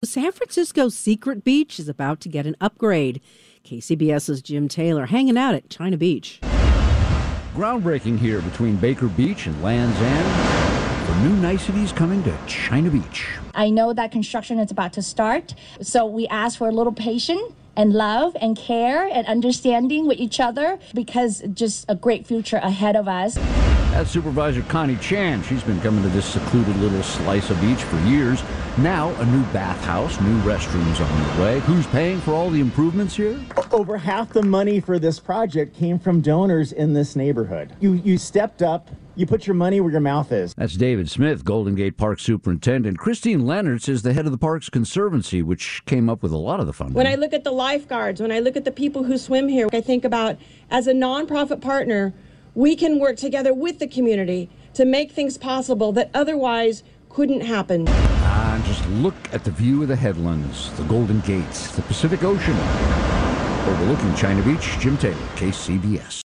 San Francisco's secret beach is about to get an upgrade. KCBS's Jim Taylor hanging out at China Beach. Groundbreaking here between Baker Beach and Land's End for new niceties coming to China Beach. I know that construction is about to start, so we ask for a little patience and love and care and understanding with each other, because just a great future ahead of us. That's Supervisor Connie Chan. She's been coming to this secluded little slice of beach for years. Now a new bathhouse, new restrooms on the way. Who's paying for all the improvements here? Over half the money for this project came from donors in this neighborhood. You stepped up. You put your money where your mouth is. That's David Smith, Golden Gate Park Superintendent. Christine Leonards is the head of the Parks Conservancy, which came up with a lot of the funding. When I look at the lifeguards, when I look at the people who swim here, I think about, as a nonprofit partner, we can work together with the community to make things possible that otherwise couldn't happen. And just look at the view of the headlands, the Golden Gates, the Pacific Ocean. Overlooking China Beach, Jim Taylor, KCBS.